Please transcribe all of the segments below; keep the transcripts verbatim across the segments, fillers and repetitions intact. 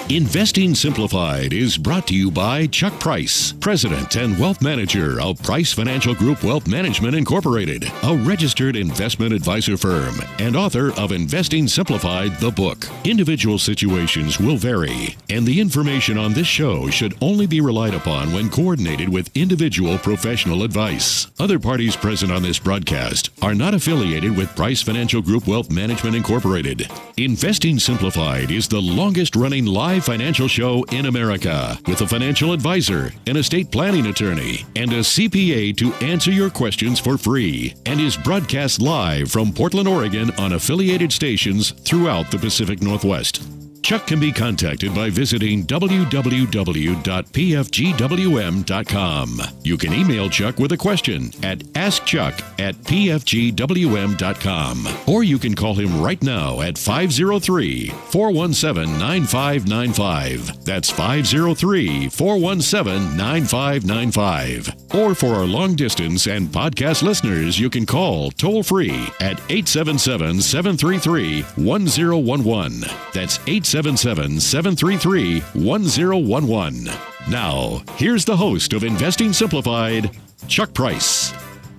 Investing Simplified is brought to you by Chuck Price, President and Wealth Manager of Price Financial Group Wealth Management Incorporated, a registered investment advisor firm, and author of Investing Simplified, the book. Individual situations will vary, and the information on this show should only be relied upon when coordinated with individual professional advice. Other parties present on this broadcast are not affiliated with Price Financial Group Wealth Management Incorporated. Investing Simplified is the longest-running live financial show in America, with a financial advisor, an estate planning attorney, and a C P A to answer your questions for free, and is broadcast live from Portland, Oregon on affiliated stations throughout the Pacific Northwest. Chuck can be contacted by visiting w w w dot p f g w m dot com. You can email Chuck with a question at ask chuck at p f g w m dot com. Or you can call him right now at five oh three, four one seven, nine five nine five. That's five oh three, four one seven, nine five nine five. Or for our long distance and podcast listeners, you can call toll free at eight seven seven, seven three three, one oh one one. That's eight seven seven, seven three three, one oh one one. Now, here's the host of Investing Simplified, Chuck Price.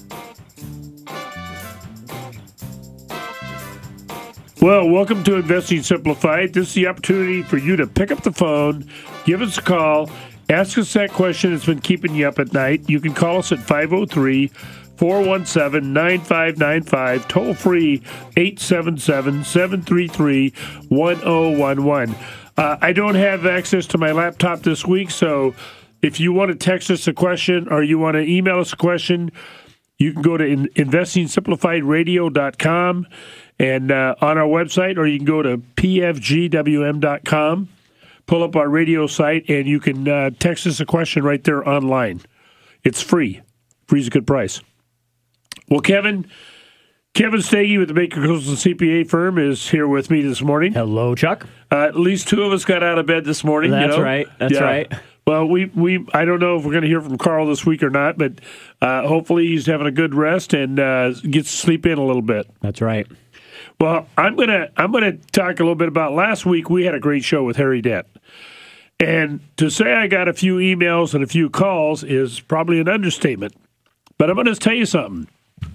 Well, welcome to Investing Simplified. This is the opportunity for you to pick up the phone, give us a call, ask us that question that's been keeping you up at night. You can call us at five oh three, four one seven, nine five nine five, toll free eight seven seven, seven three three, one oh one one. Uh, I don't have access to my laptop this week, so if you want to text us a question or you want to email us a question, you can go to in- investing simplified radio dot com and uh, on our website, or you can go to p f g w m dot com, pull up our radio site, and you can uh, text us a question right there online. It's free. Free's a good price. Well, Kevin, Kevin Stagey with the Baker Cousins C P A firm is here with me this morning. Hello, Chuck. Uh, at least two of us got out of bed this morning. That's you know? right. That's yeah. right. Well, we, we I don't know if we're going to hear from Carl this week or not, but uh, hopefully he's having a good rest and uh, gets to sleep in a little bit. That's right. Well, I'm gonna I'm gonna talk a little bit about last week. We had a great show with Harry Dent, and to say I got a few emails and a few calls is probably an understatement. But I'm going to tell you something.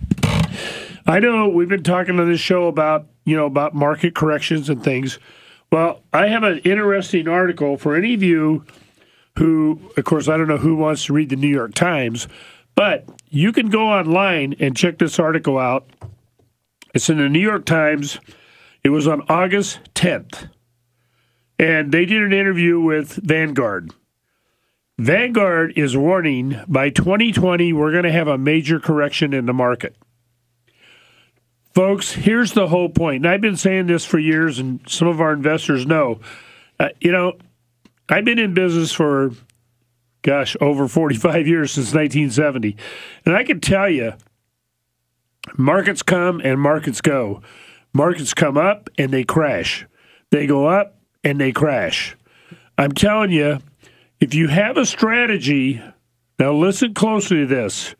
I know we've been talking on this show about, you know, about market corrections and things. Well, I have an interesting article for any of you who, of course, I don't know who wants to read the New York Times, but you can go online and check this article out. It's in the New York Times. It was on August tenth. And they did an interview with Vanguard. Vanguard is warning by twenty twenty we're going to have a major correction in the market. Folks, here's the whole point. And I've been saying this for years, and some of our investors know. Uh, you know, I've been in business for, gosh, over forty-five years, since nineteen seventy. And I can tell you, markets come and markets go. Markets come up and they crash. They go up and they crash. I'm telling you, if you have a strategy, now listen closely to this.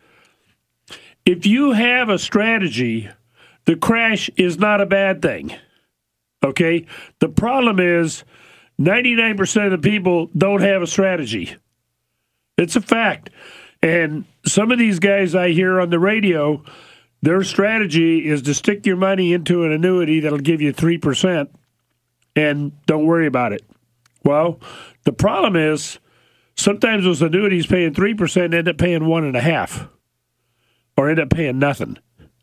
If you have a strategy, the crash is not a bad thing, okay? The problem is ninety-nine percent of the people don't have a strategy. It's a fact. And some of these guys I hear on the radio, their strategy is to stick your money into an annuity that'll give you three percent and don't worry about it. Well, the problem is sometimes those annuities paying three percent end up paying one and a half or end up paying nothing.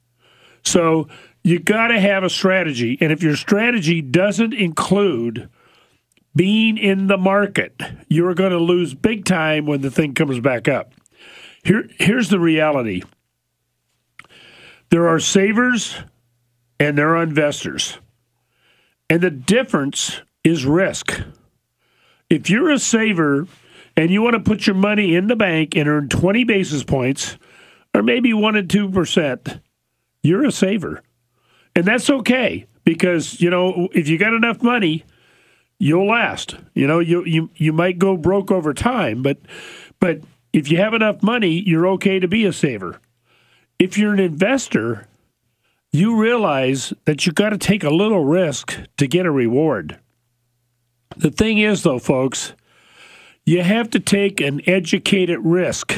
So you got to have a strategy. And if your strategy doesn't include being in the market, you're going to lose big time when the thing comes back up. Here, here's the reality. There are savers and there are investors. And the difference is risk. If you're a saver and you want to put your money in the bank and earn twenty basis points, or maybe one and two percent, you're a saver. And that's okay, because, you know, if you got enough money, you'll last. You know, you you you might go broke over time, but but if you have enough money, you're okay to be a saver. If you're an investor, you realize that you got to take a little risk to get a reward. The thing is, though, folks, you have to take an educated risk,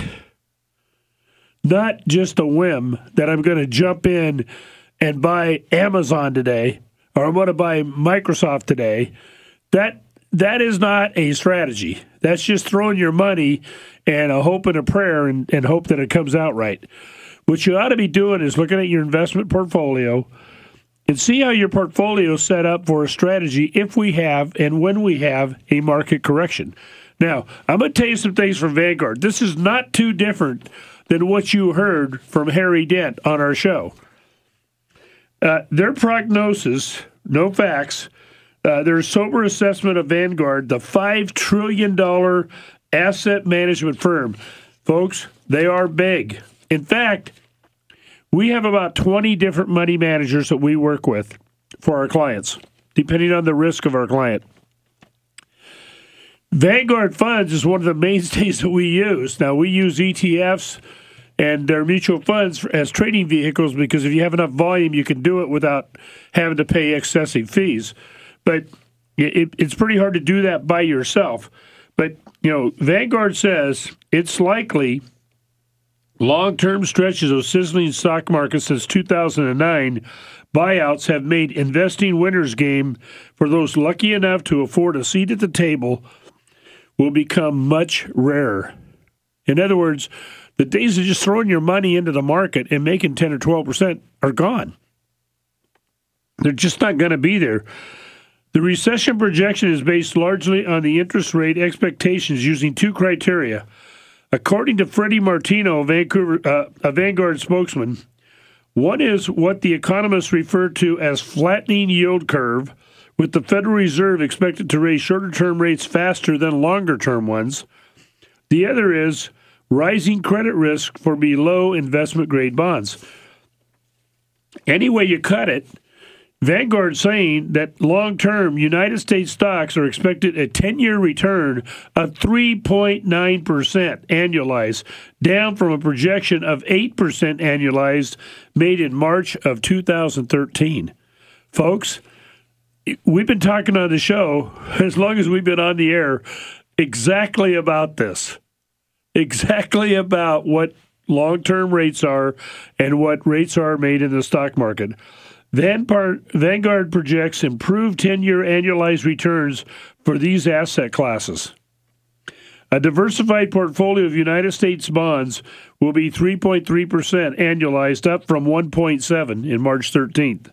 not just a whim that I'm going to jump in and buy Amazon today or I'm going to buy Microsoft today. That that is not a strategy. That's just throwing your money and a hope and a prayer and, and hope that it comes out right. What you ought to be doing is looking at your investment portfolio and see how your portfolio is set up for a strategy if we have and when we have a market correction. Now, I'm going to tell you some things from Vanguard. This is not too different than what you heard from Harry Dent on our show. Uh, their prognosis, no facts, uh, their sober assessment of Vanguard, the five trillion dollars asset management firm. Folks, they are big. In fact, we have about twenty different money managers that we work with for our clients, depending on the risk of our client. Vanguard Funds is one of the mainstays that we use. Now, we use E T Fs and their mutual funds as trading vehicles because if you have enough volume, you can do it without having to pay excessive fees. But it, it's pretty hard to do that by yourself. But, you know, Vanguard says it's likely long-term stretches of sizzling stock market since two thousand nine buyouts have made investing winner's game for those lucky enough to afford a seat at the table will become much rarer. In other words, the days of just throwing your money into the market and making ten or twelve percent are gone. They're just not going to be there. The recession projection is based largely on the interest rate expectations using two criteria. According to Freddie Martino, Vancouver, uh, a Vanguard spokesman, one is what the economists refer to as flattening yield curve, with the Federal Reserve expected to raise shorter-term rates faster than longer-term ones. The other is rising credit risk for below investment-grade bonds. Any way you cut it, Vanguard's saying that long-term United States stocks are expected a ten-year return of three point nine percent annualized, down from a projection of eight percent annualized made in March of two thousand thirteen. Folks, we've been talking on the show, as long as we've been on the air, exactly about this. Exactly about what long-term rates are and what rates are made in the stock market. Vanguard projects improved ten-year annualized returns for these asset classes. A diversified portfolio of United States bonds will be three point three percent annualized, up from one point seven in March thirteenth.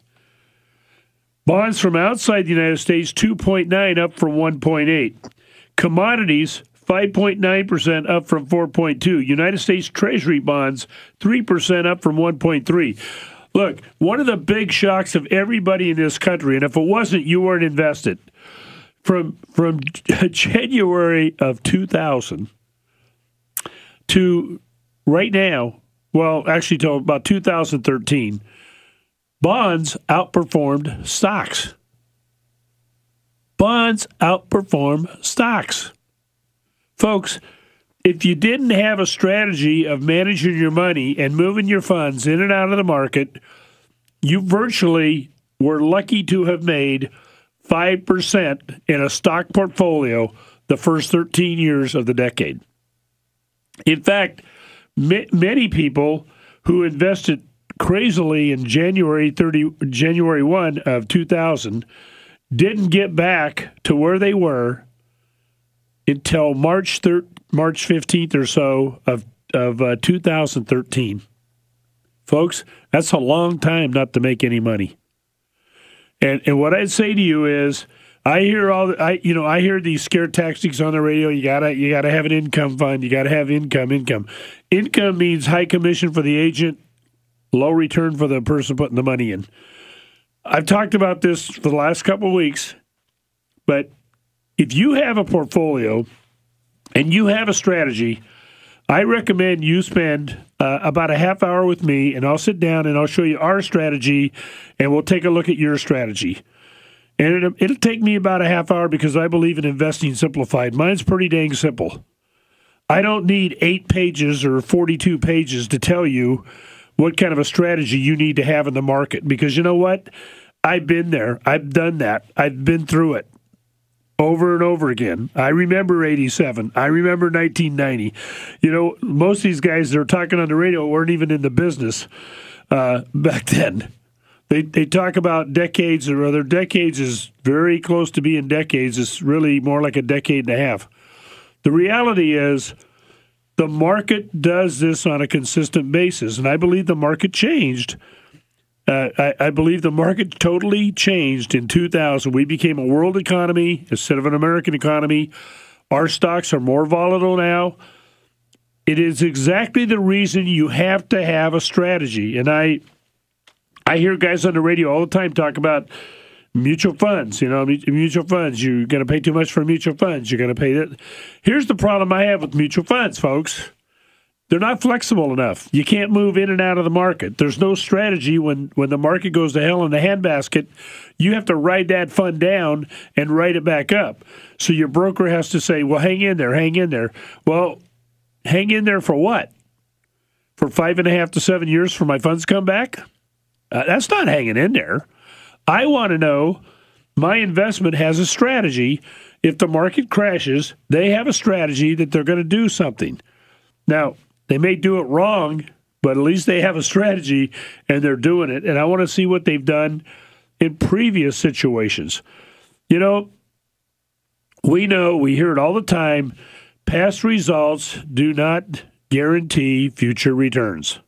Bonds from outside the United States, two point nine, up from one point eight. Commodities, five point nine percent, up from four point two. United States Treasury bonds, three percent, up from one point three. Look, one of the big shocks of everybody in this country, and if it wasn't, you weren't invested, from from January of two thousand to right now, well, actually till about two thousand thirteen, bonds outperformed stocks. Bonds outperform stocks. Folks, if you didn't have a strategy of managing your money and moving your funds in and out of the market, you virtually were lucky to have made five percent in a stock portfolio the first thirteen years of the decade. In fact, ma- many people who invested crazily in January thirtieth, January first of two thousand didn't get back to where they were until March third, March fifteenth or so of of uh, two thousand thirteen. Folks, that's a long time not to make any money. And and what I'd say to you is, I hear all the, I you know I hear these scare tactics on the radio. You gotta you gotta have an income fund. You gotta have income. Income. Income means high commission for the agent, low return for the person putting the money in. I've talked about this for the last couple of weeks, but if you have a portfolio and you have a strategy, I recommend you spend uh, about a half hour with me, and I'll sit down and I'll show you our strategy, and we'll take a look at your strategy. And it'll, it'll take me about a half hour because I believe in investing simplified. Mine's pretty dang simple. I don't need eight pages or forty-two pages to tell you what kind of a strategy you need to have in the market, because you know what? I've been there. I've done that. I've been through it. over and over again. I remember eighty-seven. I remember nineteen ninety. You know, most of these guys that are talking on the radio weren't even in the business uh, back then. They they talk about decades or other. Decades is very close to being decades. It's really more like a decade and a half. The reality is the market does this on a consistent basis, and I believe the market changed. Uh, I, I believe the market totally changed in two thousand. We became a world economy instead of an American economy. Our stocks are more volatile now. It is exactly the reason you have to have a strategy. And I I hear guys on the radio all the time talk about mutual funds. You know, mutual funds. You're going to pay too much for mutual funds. You're going to pay that. Here's the problem I have with mutual funds, folks. They're not flexible enough. You can't move in and out of the market. There's no strategy when, when the market goes to hell in the handbasket. You have to ride that fund down and ride it back up. So your broker has to say, well, hang in there, hang in there. Well, hang in there for what? For five and a half to seven years for my funds come back? Uh, that's not hanging in there. I want to know my investment has a strategy. If the market crashes, they have a strategy that they're going to do something. Now, they may do it wrong, but at least they have a strategy and they're doing it. And I want to see what they've done in previous situations. You know, we know, we hear it all the time, past results do not guarantee future returns.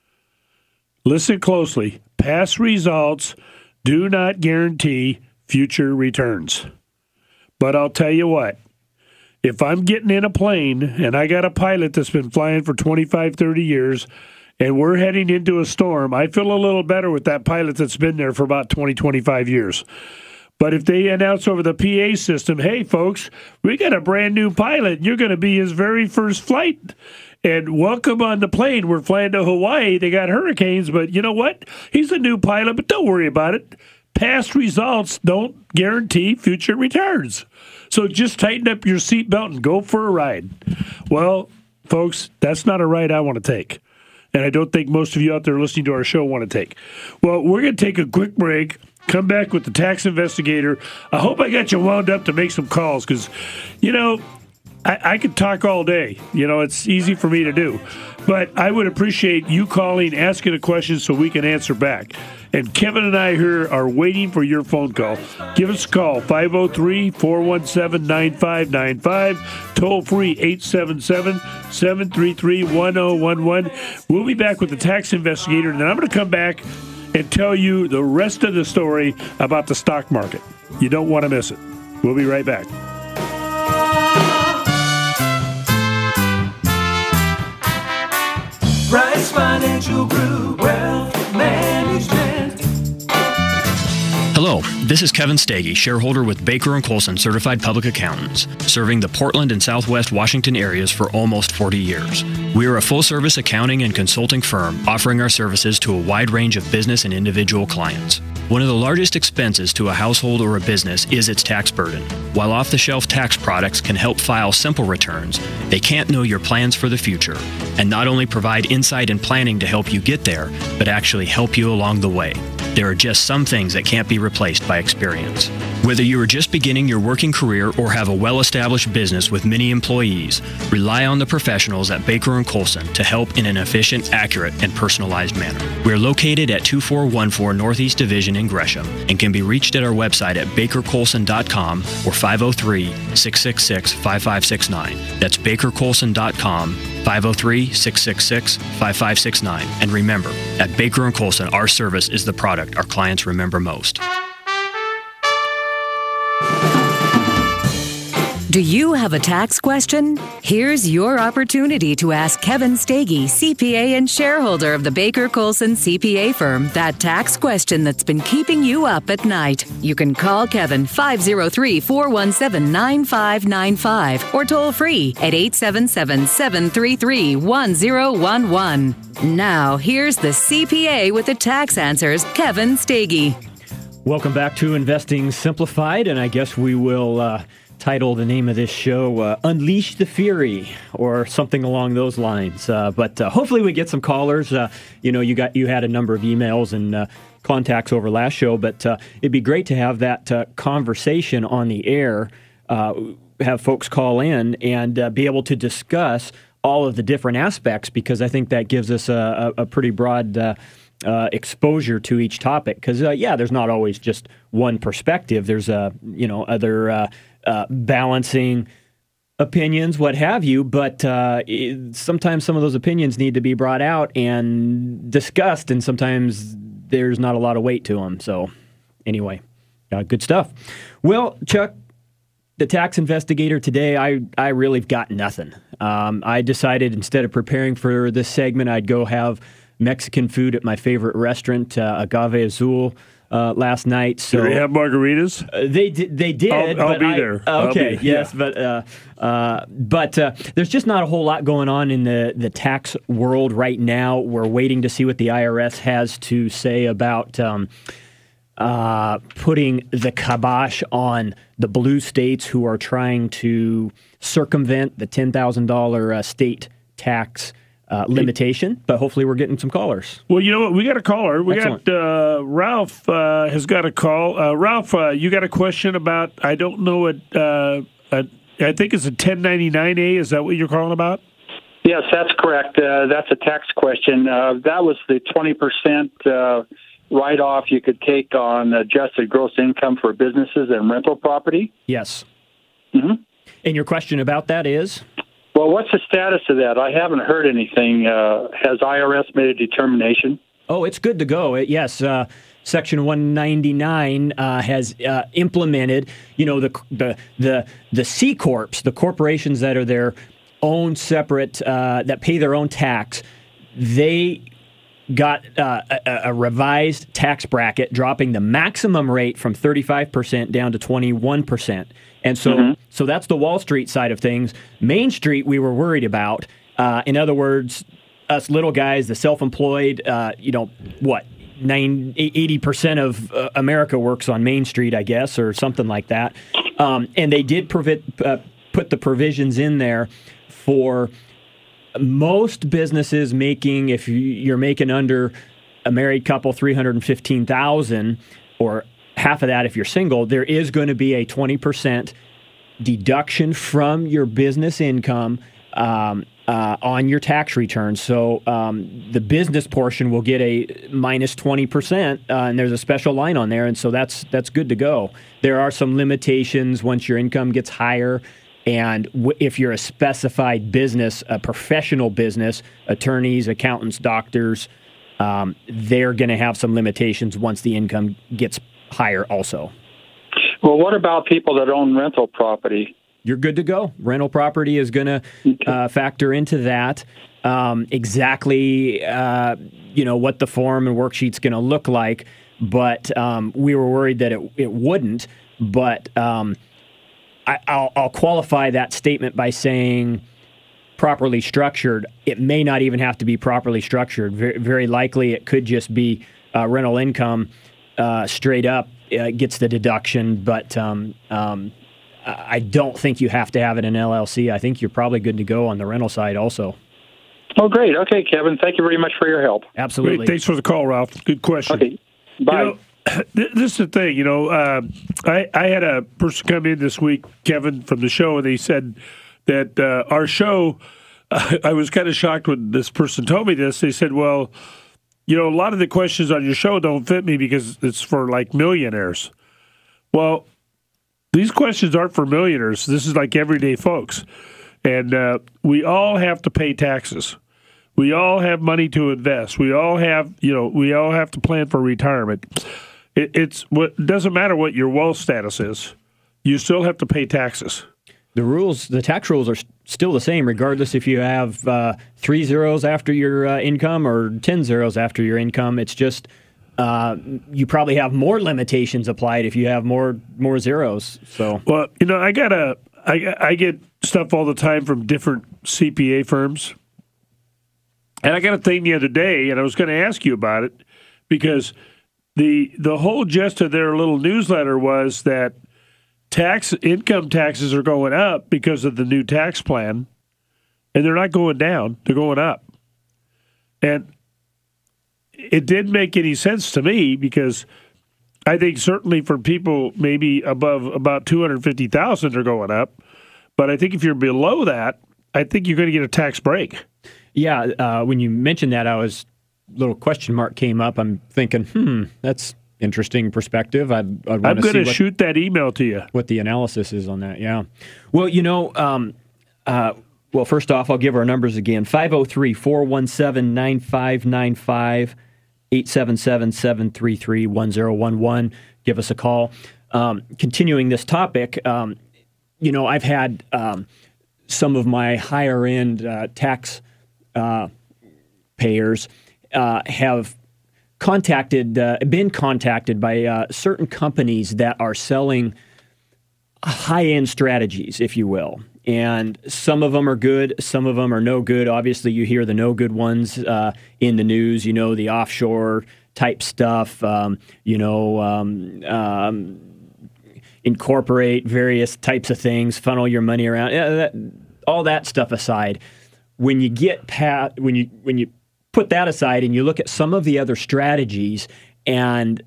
Listen closely. Past results do not guarantee future returns. But I'll tell you what. If I'm getting in a plane and I got a pilot that's been flying for twenty-five, thirty years and we're heading into a storm, I feel a little better with that pilot that's been there for about twenty, twenty-five years. But if they announce over the P A system, hey, folks, we got a brand new pilot. You're going to be his very first flight. And welcome on the plane. We're flying to Hawaii. They got hurricanes, but you know what? He's a new pilot, but don't worry about it. Past results don't guarantee future returns. So just tighten up your seatbelt and go for a ride. Well, folks, that's not a ride I want to take. And I don't think most of you out there listening to our show want to take. Well, we're going to take a quick break, come back with the tax investigator. I hope I got you wound up to make some calls because, you know, I, I could talk all day. You know, it's easy for me to do. But I would appreciate you calling, asking a question so we can answer back. And Kevin and I here are waiting for your phone call. Give us a call, five oh three, four one seven, nine five nine five, toll free eight seven seven, seven three three, one oh one one. We'll be back with the tax investigator, and then I'm going to come back and tell you the rest of the story about the stock market. You don't want to miss it. We'll be right back. Bryce Financial Group, Wealth Management. Hello, this is Kevin Stege, shareholder with Baker and Colson Certified Public Accountants, serving the Portland and Southwest Washington areas for almost forty years. We are a full-service accounting and consulting firm offering our services to a wide range of business and individual clients. One of the largest expenses to a household or a business is its tax burden. While off-the-shelf tax products can help file simple returns, they can't know your plans for the future and not only provide insight and planning to help you get there, but actually help you along the way. There are just some things that can't be replaced by experience. Whether you are just beginning your working career or have a well-established business with many employees, rely on the professionals at Baker and Colson to help in an efficient, accurate, and personalized manner. We're located at two four one four Northeast Division in Gresham and can be reached at our website at baker colson dot com or five oh three, six six six, five five six nine. That's baker colson dot com, five oh three, six six six, five five six nine. And remember, at Baker and Colson, our service is the product our clients remember most. Do you have a tax question? Here's your opportunity to ask Kevin Stege, C P A and shareholder of the Baker Colson C P A firm, that tax question that's been keeping you up at night. You can call Kevin five oh three, four one seven, nine five nine five or toll free at eight seven seven, seven three three, one oh one one. Now, here's the C P A with the tax answers, Kevin Stege. Welcome back to Investing Simplified, and I guess we will uh, title the name of this show uh, Unleash the Fury or something along those lines. Uh, but uh, hopefully we get some callers. Uh, you know, you got you had a number of emails and uh, contacts over last show, but uh, it'd be great to have that uh, conversation on the air. uh, have folks call in and uh, be able to discuss all of the different aspects, because I think that gives us a, a, a pretty broad uh, uh, exposure to each topic. Because uh, yeah, there's not always just one perspective. There's uh, you know other uh, uh, balancing opinions, what have you. But uh, it, sometimes some of those opinions need to be brought out and discussed, and sometimes there's not a lot of weight to them. So anyway, uh, good stuff. Well, Chuck, the tax investigator today, I, I really got nothing. Um, I decided instead of preparing for this segment, I'd go have Mexican food at my favorite restaurant, uh, Agave Azul, uh, last night. So did they have margaritas? Uh, they did. They did. I'll, I'll but be I, there. Okay. I'll be, yes, yeah. but uh, uh, but uh, there's just not a whole lot going on in the, the tax world right now. We're waiting to see what the I R S has to say about Um, Uh, putting the kibosh on the blue states who are trying to circumvent the ten thousand dollars uh, state tax uh, limitation. But hopefully we're getting some callers. Well, you know what? We got a caller. We Excellent. got uh, Ralph uh, has got a call. Uh, Ralph, uh, you got a question about, I don't know what, uh, a, I think it's a ten ninety-nine A. Is that what you're calling about? Yes, that's correct. Uh, that's a tax question. Uh, that was the twenty percent uh, write-off you could take on adjusted gross income for businesses and rental property. Yes. Mm-hmm. And your question about that is? Well, what's the status of that? I haven't heard anything. Uh, has I R S made a determination? Oh, it's good to go. It, yes, uh, Section one ninety-nine uh, has uh, implemented, you know, the the the the C corps, the corporations that are their own separate, uh, that pay their own tax. They got uh, a, a revised tax bracket, dropping the maximum rate from thirty-five percent down to twenty-one percent. And so, mm-hmm. so that's the Wall Street side of things. Main Street, we were worried about. Uh, in other words, us little guys, the self-employed, uh, you know, what, nine, eighty percent of uh, America works on Main Street, I guess, or something like that. Um, and they did provi- uh, put the provisions in there for most businesses making, if you're making under a married couple three hundred fifteen thousand dollars, or half of that if you're single, there is going to be a twenty percent deduction from your business income um, uh, on your tax return. So um, the business portion will get a minus twenty percent, uh, and there's a special line on there, and so that's that's good to go. There are some limitations once your income gets higher. And w- if you're a specified business, a professional business, attorneys, accountants, doctors, um, they're going to have some limitations once the income gets higher also. Well, what about people that own rental property? You're good to go. Rental property is going to uh, factor into that. Um, exactly, uh, you know, what the form and worksheet's going to look like. But um, we were worried that it, it wouldn't. But um, I, I'll, I'll qualify that statement by saying properly structured. It may not even have to be properly structured. Very, very likely it could just be uh, rental income uh, straight up uh, gets the deduction. But um, um, I don't think you have to have it in L L C. I think you're probably good to go on the rental side also. Oh, great. Okay, Kevin. Thank you very much for your help. Absolutely. Great. Thanks for the call, Ralph. Good question. Okay. Bye. You know, this is the thing, you know, uh, I, I had a person come in this week, Kevin, from the show, and they said that uh, our show, uh, I was kind of shocked when this person told me this. They said, well, you know, a lot of the questions on your show don't fit me because it's for, like, millionaires. Well, these questions aren't for millionaires. This is like everyday folks. And uh, we all have to pay taxes. We all have money to invest. We all have, you know, we all have to plan for retirement. It, it's what doesn't matter what your wealth status is. You still have to pay taxes. The rules, the tax rules are still the same, regardless if you have uh, three zeros after your uh, income or ten zeros after your income. It's just uh, you probably have more limitations applied if you have more more zeros. So, well, you know, I got a, I, I get stuff all the time from different C P A firms. And I got a thing the other day, and I was going to ask you about it, because the the whole gist of their little newsletter was that tax income taxes are going up because of the new tax plan, and they're not going down; they're going up. And it didn't make any sense to me, because I think certainly for people maybe above about two hundred fifty thousand dollars, they're going up. But I think if you're below that, I think you're going to get a tax break. Yeah, uh, when you mentioned that, I was little question mark came up. I'm thinking, hmm, that's interesting perspective. I'd, I'd I'm going to shoot that email to you. What the analysis is on that, yeah. Well, you know, um, uh, well, first off, I'll give our numbers again. five oh three, four one seven, nine five nine five, eight seven seven, seven three three, one oh one one. Give us a call. Um, continuing this topic, um, you know, I've had um, some of my higher-end uh, tax uh, payers uh, have contacted, uh, been contacted by uh, certain companies that are selling high-end strategies, if you will. And some of them are good, some of them are no good. Obviously, you hear the no good ones uh, in the news, you know, the offshore type stuff, um, you know, um, um, incorporate various types of things, funnel your money around, yeah, that, all that stuff aside. When you get past, when you when you put that aside and you look at some of the other strategies and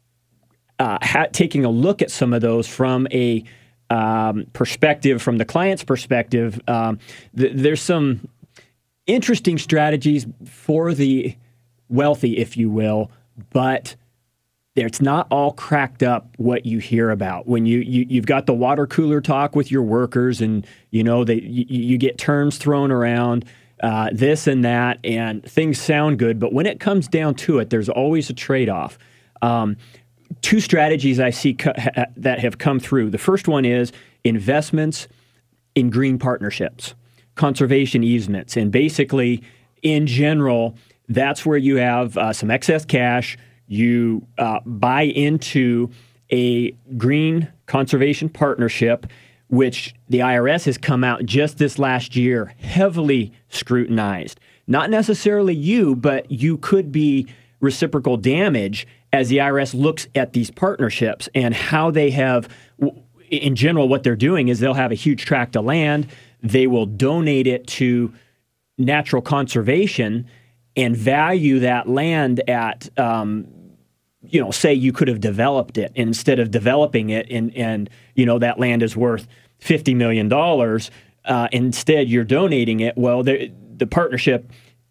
uh, ha- taking a look at some of those from a um, perspective, from the client's perspective, um, th- there's some interesting strategies for the wealthy, if you will, but it's not all cracked up what you hear about. When you, you, you've got the water cooler talk with your workers and, you know, they, you, you get terms thrown around, uh, this and that, and things sound good. But when it comes down to it, there's always a trade-off. Um, two strategies I see co- ha- that have come through. The first one is investments in green partnerships, conservation easements. And basically, in general, that's where you have uh, some excess cash. You uh, buy into a green conservation partnership, which the I R S has come out just this last year, heavily scrutinized. Not necessarily you, but you could be reciprocal damage as the I R S looks at these partnerships and how they have, in general, what they're doing is they'll have a huge tract of land. They will donate it to natural conservation and value that land at, um, you know, say you could have developed it instead of developing it, and, and you know, that land is worth fifty million dollars. Uh, instead, you're donating it. Well, the, the partnership,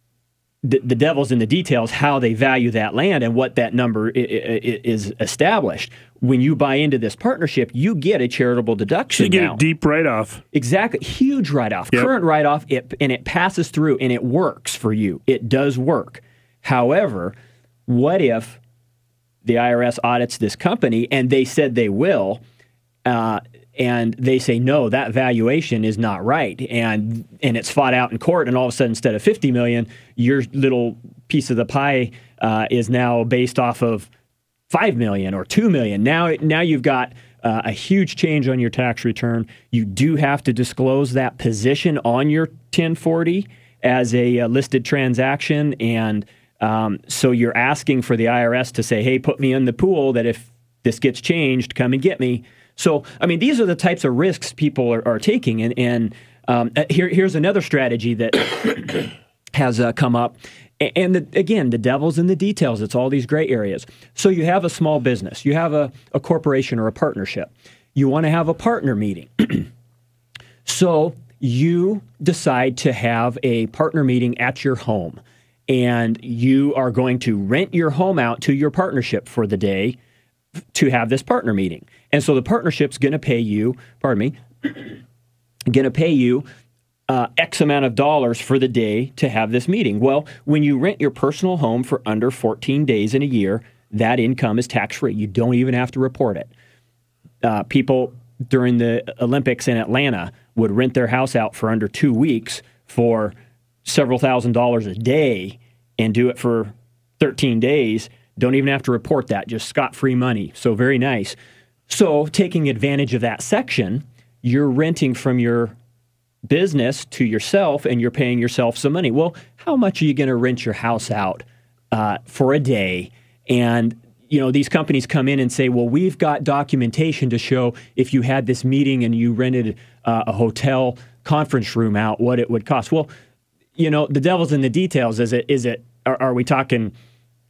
the, the devil's in the details, how they value that land and what that number I- I- is established. When you buy into this partnership, you get a charitable deduction. So you get now. a deep write-off. Exactly. Huge write-off. Yep. Current write-off, it, and it passes through, and it works for you. It does work. However, what if the I R S audits this company, and they said they will, uh, and they say, no, that valuation is not right, and and it's fought out in court, and all of a sudden, instead of fifty million dollars, your little piece of the pie uh, is now based off of five million dollars or two million dollars. Now, now you've got uh, a huge change on your tax return. You do have to disclose that position on your ten forty as a uh, listed transaction, and um, so you're asking for the I R S to say, hey, put me in the pool that if this gets changed, come and get me. So, I mean, these are the types of risks people are, are taking. And, and um, here, here's another strategy that has uh, come up. And the, again, the devil's in the details. It's all these gray areas. So you have a small business. You have a, a corporation or a partnership. You want to have a partner meeting. So you decide to have a partner meeting at your home. And you are going to rent your home out to your partnership for the day to have this partner meeting. And so the partnership's going to pay you, pardon me, going to pay you uh, X amount of dollars for the day to have this meeting. Well, when you rent your personal home for under fourteen days in a year, that income is tax-free. You don't even have to report it. Uh, people during the Olympics in Atlanta would rent their house out for under two weeks for several thousand dollars a day and do it for thirteen days. Don't even have to report that, just scot-free money. So very nice. So taking advantage of that section, you're renting from your business to yourself and you're paying yourself some money. Well, how much are you going to rent your house out uh, for a day? And you know, these companies come in and say, well, we've got documentation to show if you had this meeting and you rented uh, a hotel conference room out, what it would cost. Well, you know, the devil's in the details. Is it, is it, are, are we talking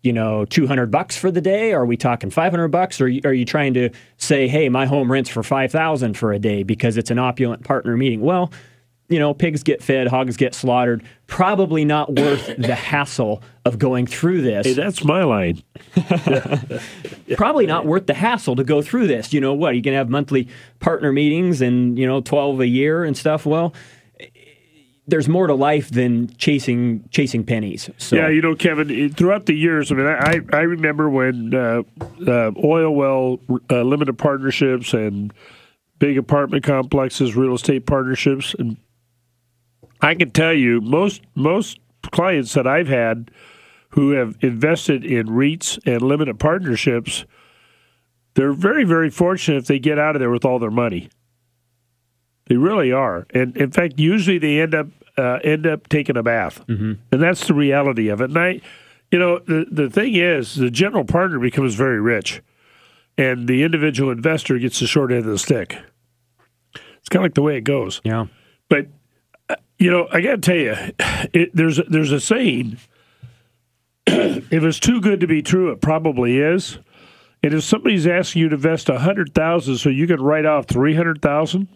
you know, two hundred bucks for the day? Are we talking five hundred bucks? Or are you trying to say, hey, my home rents for five thousand for a day because it's an opulent partner meeting? Well, you know, pigs get fed, hogs get slaughtered. Probably not worth the hassle of going through this. Hey, that's my line. Probably not worth the hassle to go through this. You know what? You can have monthly partner meetings and, you know, twelve a year and stuff. Well, there's more to life than chasing chasing pennies. So. Yeah, you know, Kevin, throughout the years, I mean, I, I remember when uh, uh, oil well uh, limited partnerships and big apartment complexes, real estate partnerships, and I can tell you most most clients that I've had who have invested in REITs and limited partnerships, they're very, very fortunate if they get out of there with all their money. They really are, and in fact, usually they end up uh, end up taking a bath, mm-hmm. and that's the reality of it. And I, you know, the the thing is, the general partner becomes very rich, and the individual investor gets the short end of the stick. It's kind of like the way it goes. Yeah, but uh, you know, I got to tell you, it, there's there's a saying: if it's too good to be true, it probably is. And if somebody's asking you to invest a hundred thousand so you can write off three hundred thousand.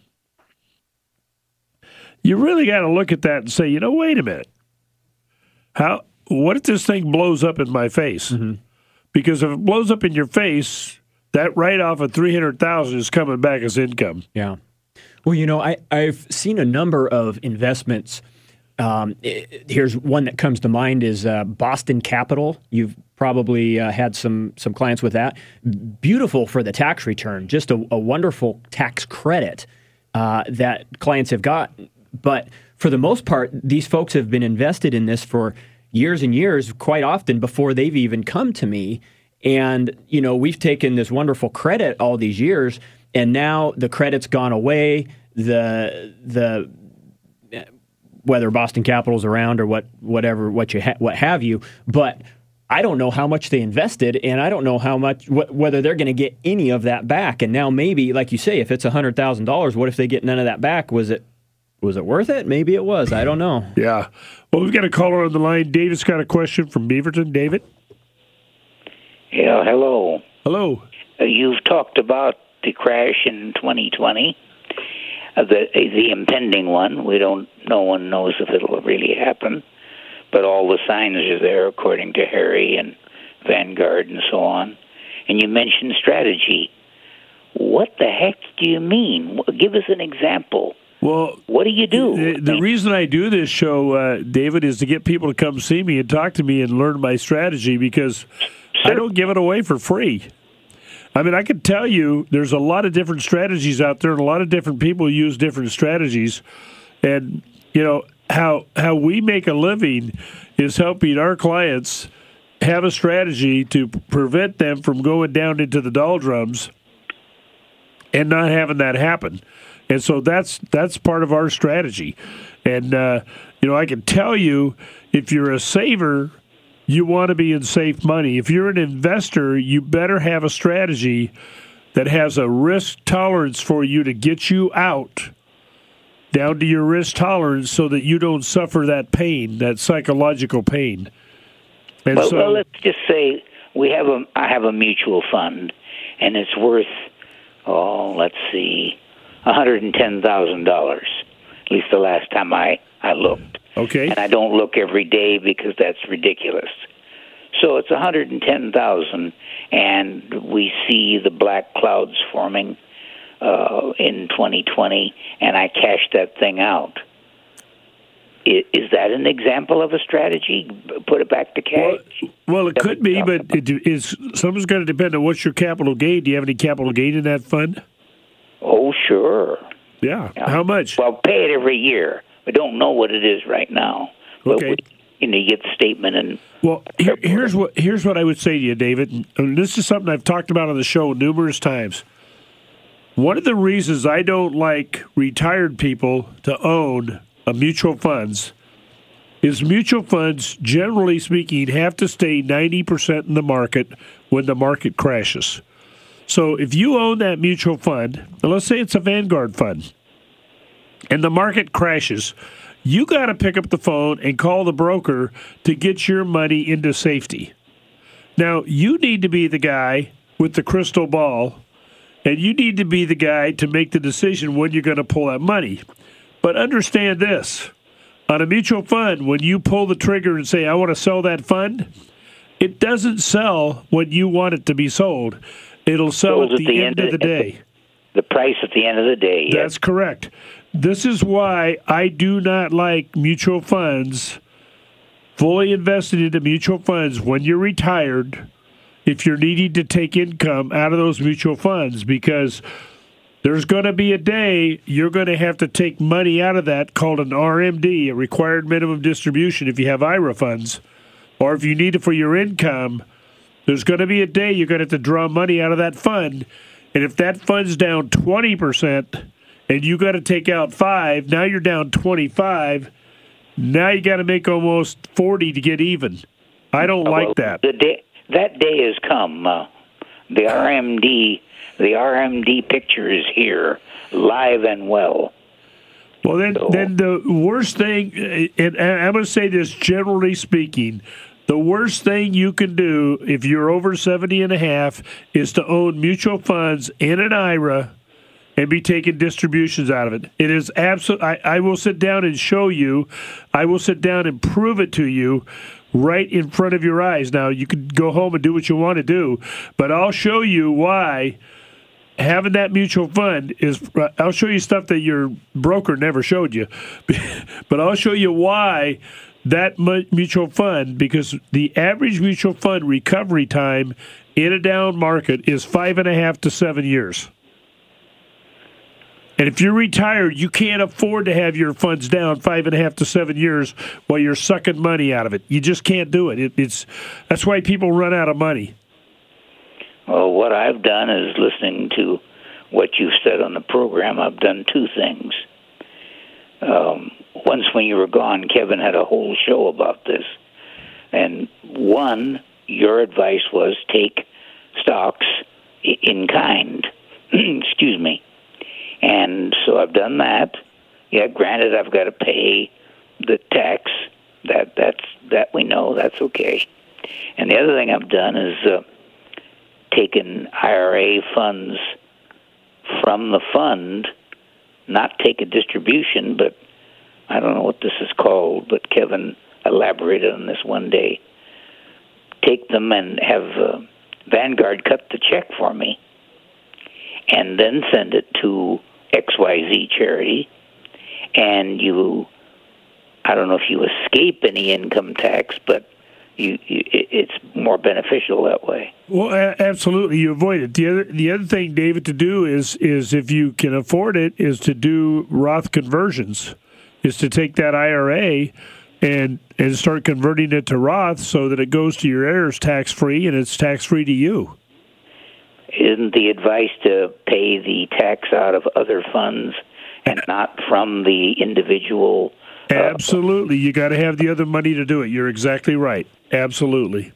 You really got to look at that and say, you know, wait a minute. How? What if this thing blows up in my face? Mm-hmm. Because if it blows up in your face, that write-off of three hundred thousand dollars is coming back as income. Yeah. Well, you know, I, I've seen a number of investments. Um, it, here's one that comes to mind is uh, Boston Capital. You've probably uh, had some some clients with that. Beautiful for the tax return. Just a, a wonderful tax credit uh, that clients have got. But for the most part, these folks have been invested in this for years and years, quite often before they've even come to me. And, you know, we've taken this wonderful credit all these years, and now the credit's gone away. The the whether Boston Capital's around or what whatever what you ha- what have you, but I don't know how much they invested, and I don't know how much wh- whether they're going to get any of that back. And now maybe, like you say, if it's a hundred thousand dollars, what if they get none of that back? Was it Was it worth it? Maybe it was. I don't know. Yeah. Well, we've got a caller on the line. David's got a question from Beaverton. David? Yeah, hello. Hello. Uh, you've talked about the crash in twenty twenty, uh, the the impending one. We don't. No one knows if it'll really happen, but all the signs are there, according to Harry and Vanguard and so on. And you mentioned strategy. What the heck do you mean? Give us an example. Well, what do you do? The, the reason I do this show, uh, David, is to get people to come see me and talk to me and learn my strategy, because sure. I don't give it away for free. I mean, I can tell you there's a lot of different strategies out there, and a lot of different people use different strategies. And, you know, how how we make a living is helping our clients have a strategy to prevent them from going down into the doldrums and not having that happen. And so that's that's part of our strategy. And, uh, you know, I can tell you, if you're a saver, you want to be in safe money. If you're an investor, you better have a strategy that has a risk tolerance for you to get you out down to your risk tolerance so that you don't suffer that pain, that psychological pain. And well, so, well, let's just say we have a I have a mutual fund, and it's worth, oh, let's see, one hundred ten thousand dollars, at least the last time I, I looked. Okay. And I don't look every day because that's ridiculous. So it's one hundred ten thousand dollars, and we see the black clouds forming uh, in twenty twenty, and I cashed that thing out. Is, is that an example of a strategy? Put it back to cash? Well, well it that could be, but it is something's going to depend on what's your capital gain. Do you have any capital gain in that fund? Oh, sure. Yeah. yeah. How much? Well, pay it every year. We don't know what it is right now. But okay. We, you know, you get the statement and. Well, here, here's what here's what I would say to you, David. And this is something I've talked about on the show numerous times. One of the reasons I don't like retired people to own a mutual funds is mutual funds, generally speaking, have to stay ninety percent in the market when the market crashes. So if you own that mutual fund, and let's say it's a Vanguard fund, and the market crashes, you got to pick up the phone and call the broker to get your money into safety. Now, you need to be the guy with the crystal ball, and you need to be the guy to make the decision when you're going to pull that money. But understand this. On a mutual fund, when you pull the trigger and say, I want to sell that fund, it doesn't sell when you want it to be sold. It'll sell at the, the end, end of the day. The price at the end of the day. Yes. That's correct. This is why I do not like mutual funds, fully invested into mutual funds when you're retired, if you're needing to take income out of those mutual funds, because there's going to be a day you're going to have to take money out of that called an R M D, a required minimum distribution, if you have I R A funds, or if you need it for your income. There's going to be a day you're going to have to draw money out of that fund, and if that fund's down twenty percent and you got to take out five, now you're down twenty-five. Now you got to make almost forty to get even. I don't well, like that. The day, that day has come. Uh, the R M D, the R M D picture is here, live and well. Well, then, so. then the worst thing, and I'm going to say this generally speaking, the worst thing you can do if you're over seventy and a half is to own mutual funds in an I R A and be taking distributions out of it. It is absolute. I, I will sit down and show you. I will sit down and prove it to you right in front of your eyes. Now, you can go home and do what you want to do, but I'll show you why having that mutual fund is, I'll show you stuff that your broker never showed you, but I'll show you why that mutual fund, because the average mutual fund recovery time in a down market is five and a half to seven years. And if you're retired, you can't afford to have your funds down five and a half to seven years while you're sucking money out of it. You just can't do it. it it's that's why people run out of money. Well, what I've done is, listening to what you've said on the program, I've done two things. Um, once when you were gone, Kevin had a whole show about this. And one, your advice was take stocks in kind. Excuse me. And so I've done that. Yeah, granted, I've got to pay the tax. That that's that we know. That's okay. And the other thing I've done is uh, taken I R A funds from the fund, not take a distribution, but I don't know what this is called, but Kevin elaborated on this one day. Take them and have uh, Vanguard cut the check for me, and then send it to X Y Z charity, and you, I don't know if you escape any income tax, but you, you it's more beneficial that way. Well, absolutely, you avoid it. The other, the other thing, David, to do is, is if you can afford it, is to do Roth conversions, is to take that I R A and and start converting it to Roth so that it goes to your heirs tax-free and it's tax-free to you. Isn't the advice to pay the tax out of other funds and not from the individual? Uh, Absolutely. You got to have the other money to do it. You're exactly right. Absolutely.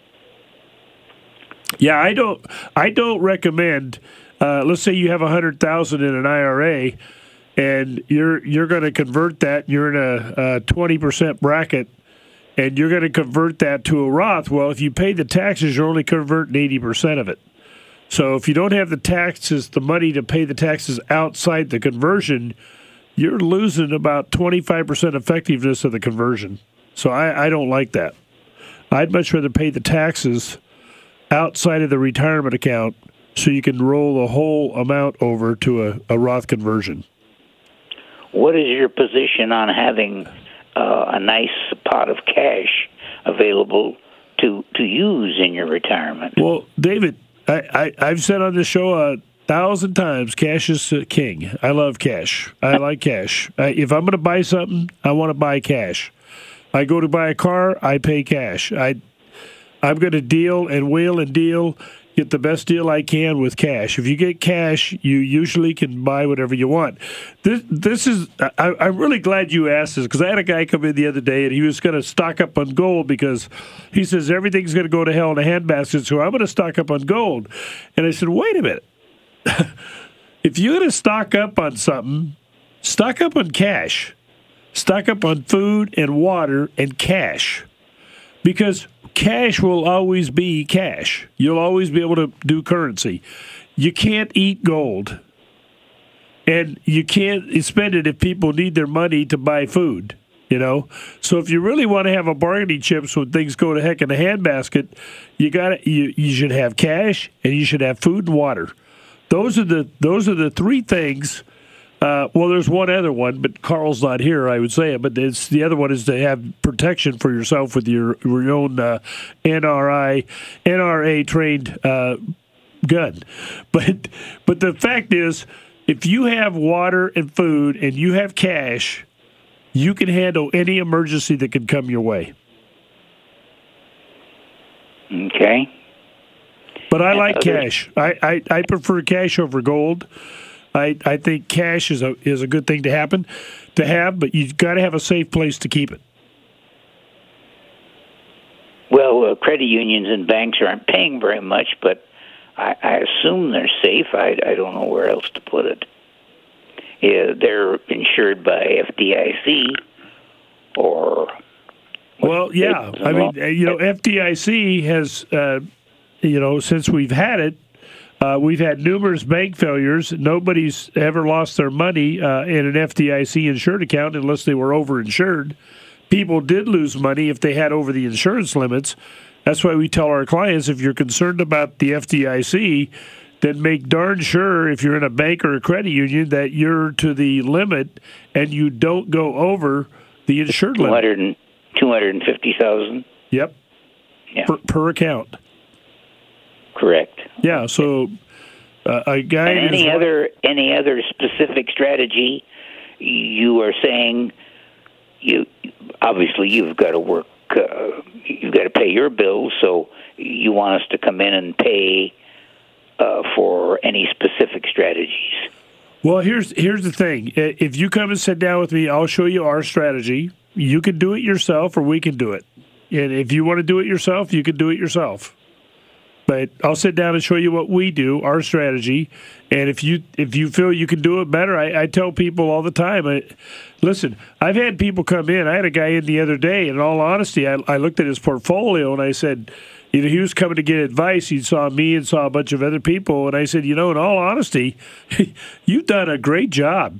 Yeah, I don't I don't recommend, uh, let's say you have one hundred thousand dollars in an I R A and you're you're going to convert that, you're in a, a twenty percent bracket, and you're going to convert that to a Roth. Well, if you pay the taxes, you're only converting eighty percent of it. So if you don't have the taxes, the money to pay the taxes outside the conversion, you're losing about twenty-five percent effectiveness of the conversion. So I, I don't like that. I'd much rather pay the taxes outside of the retirement account so you can roll the whole amount over to a, a Roth conversion. What is your position on having uh, a nice pot of cash available to, to use in your retirement? Well, David, I, I, I've said on this show a thousand times, cash is king. I love cash. I like cash. I, if I'm going to buy something, I want to buy cash. I go to buy a car, I pay cash. I, I'm going to deal and wheel and deal, get the best deal I can with cash. If you get cash, you usually can buy whatever you want. This, this is. I, I'm really glad you asked this, because I had a guy come in the other day and he was going to stock up on gold because he says everything's going to go to hell in a handbasket, so I'm going to stock up on gold. And I said, wait a minute. If you're going to stock up on something, stock up on cash. Stock up on food and water and cash. Because cash will always be cash. You'll always be able to do currency. You can't eat gold. And you can't spend it if people need their money to buy food, you know. So if you really want to have a bargaining chips when things go to heck in the handbasket, you got you you should have cash and you should have food and water. Those are the those are the three things. Uh, well, there's one other one, but Carl's not here. I would say it, but it's the other one is to have protection for yourself with your your own uh, N R I N R A trained uh, gun. But but the fact is, if you have water and food and you have cash, you can handle any emergency that can come your way. Okay. But I like cash. I, I, I prefer cash over gold. I I think cash is a is a good thing to happen to have, but you've got to have a safe place to keep it. Well, uh, credit unions and banks aren't paying very much, but I, I assume they're safe. I, I don't know where else to put it. Yeah, they're insured by F D I C or... Well, yeah. I mean, you know, F D I C has, uh, you know, since we've had it, uh, we've had numerous bank failures. Nobody's ever lost their money uh, in an F D I C insured account unless they were overinsured. People did lose money if they had over the insurance limits. That's why we tell our clients, if you're concerned about the F D I C, then make darn sure if you're in a bank or a credit union that you're to the limit and you don't go over the insured limit. two hundred fifty thousand. Yep. Yeah. Per, per account. Correct. Yeah. So uh, a guy. And any is, other any other specific strategy? You are saying you obviously you've got to work. Uh, you've got to pay your bills, so you want us to come in and pay uh, for any specific strategies. Well, here's here's the thing. If you come and sit down with me, I'll show you our strategy. You can do it yourself, or we can do it. And if you want to do it yourself, you can do it yourself. But I'll sit down and show you what we do, our strategy. And if you if you feel you can do it better, I, I tell people all the time, I, listen, I've had people come in. I had a guy in the other day, and in all honesty, I, I looked at his portfolio, and I said, you know, he was coming to get advice. He saw me and saw a bunch of other people. And I said, you know, in all honesty, you've done a great job.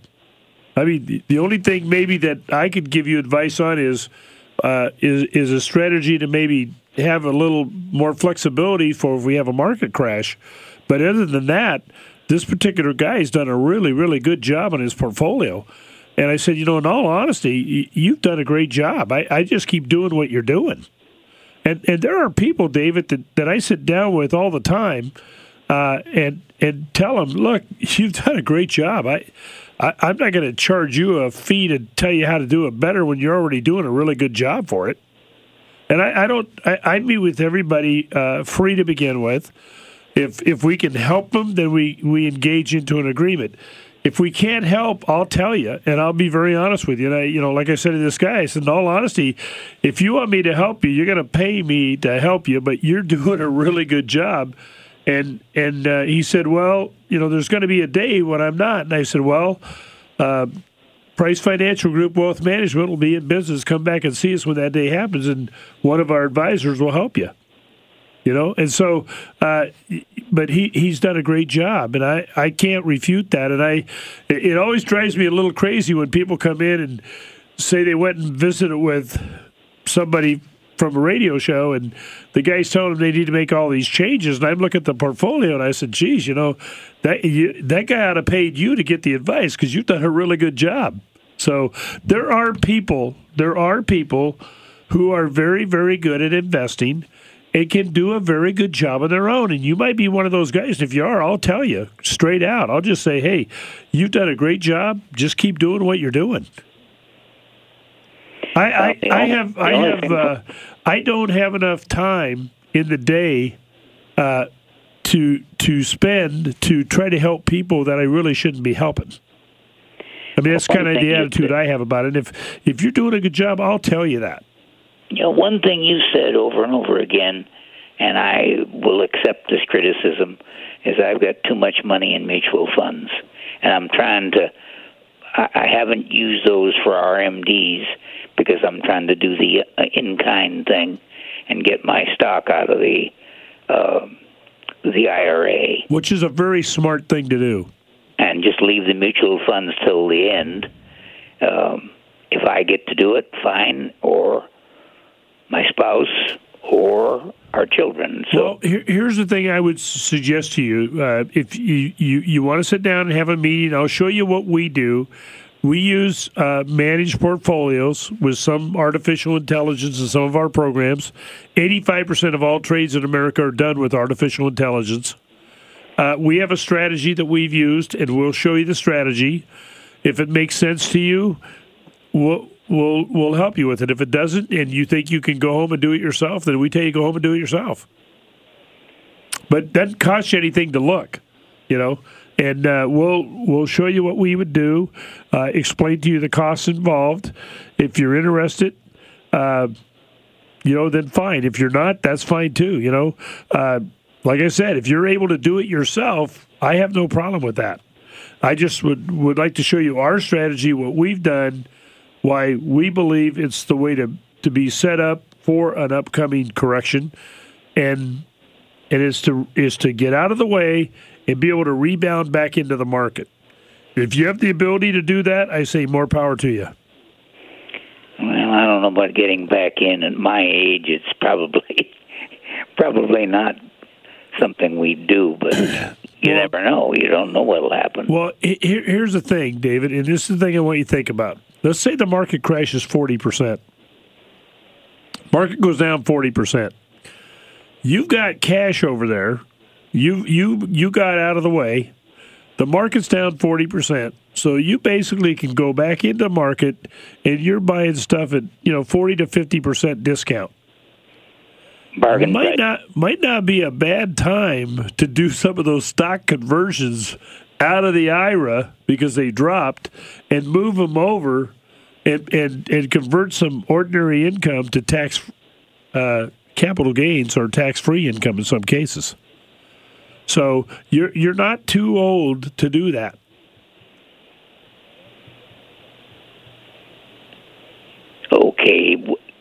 I mean, the only thing maybe that I could give you advice on is uh, is is a strategy to maybe have a little more flexibility for if we have a market crash. But other than that, this particular guy's done a really, really good job on his portfolio. And I said, you know, in all honesty, you've done a great job. I, I just keep doing what you're doing. And and there are people, David, that, that I sit down with all the time uh, and and tell them, look, you've done a great job. I, I I'm not going to charge you a fee to tell you how to do it better when you're already doing a really good job for it. And I, I don't. I, I meet with everybody uh, free to begin with. If if we can help them, then we, we engage into an agreement. If we can't help, I'll tell you, and I'll be very honest with you. And I, you know, like I said to this guy, I said, in all honesty, if you want me to help you, you're going to pay me to help you, but you're doing a really good job. And and uh, he said, well, you know, there's going to be a day when I'm not. And I said, well, uh, Price Financial Group Wealth Management will be in business. Come back and see us when that day happens, and one of our advisors will help you. You know, and so, uh, but he, he's done a great job, and I, I can't refute that. And I, it always drives me a little crazy when people come in and say they went and visited with somebody from a radio show, and the guy's telling them they need to make all these changes. And I look at the portfolio, and I said, geez, you know, that you, that guy ought to paid you to get the advice because you've done a really good job. So there are people, there are people who are very, very good at investing and can do a very good job on their own. And you might be one of those guys. And if you are, I'll tell you straight out. I'll just say, hey, you've done a great job. Just keep doing what you're doing. I, I, I have, I have, uh, I don't have enough time in the day uh, to to spend to try to help people that I really shouldn't be helping. I mean, that's kind of the attitude I have about it. And if if you're doing a good job, I'll tell you that. You know, one thing you said over and over again, and I will accept this criticism, is I've got too much money in mutual funds. And I'm trying to, I, I haven't used those for R M Ds because I'm trying to do the uh, in-kind thing. and get my stock out of the uh, the I R A. Which is a very smart thing to do. And just leave the mutual funds till the end. Um, if I get to do it, fine, or my spouse, or our children. So, well, here, here's the thing I would suggest to you. Uh, if you, you, you want to sit down and have a meeting, I'll show you what we do. We use uh, managed portfolios with some artificial intelligence in some of our programs. eighty-five percent of all trades in America are done with artificial intelligence. Uh, we have a strategy that we've used, and we'll show you the strategy. If it makes sense to you, we'll, we'll, we'll help you with it. If it doesn't, and you think you can go home and do it yourself, then we tell you go home and do it yourself. But it doesn't cost you anything to look, you know. And uh, we'll we'll show you what we would do, uh, explain to you the costs involved. If you're interested, uh, you know, then fine. If you're not, that's fine too. You know, uh, like I said, if you're able to do it yourself, I have no problem with that. I just would, would like to show you our strategy, what we've done, why we believe it's the way to, to be set up for an upcoming correction, and and it's to is to get out of the way and be able to rebound back into the market. If you have the ability to do that, I say more power to you. Well, I don't know about getting back in. At my age, it's probably probably not something we do, but you well, never know. You don't know what'll happen. Well, here, here's the thing, David, and this is the thing I want you to think about. Let's say the market crashes forty percent. Market goes down forty percent. You've got cash over there. You you you got out of the way. The market's down forty percent, so you basically can go back into the market, and you're buying stuff at you know forty to fifty percent discount. Bargain might price. not might not be a bad time to do some of those stock conversions out of the I R A because they dropped, and move them over, and and, and convert some ordinary income to tax uh, capital gains or tax free income in some cases. So you're you're not too old to do that. Okay.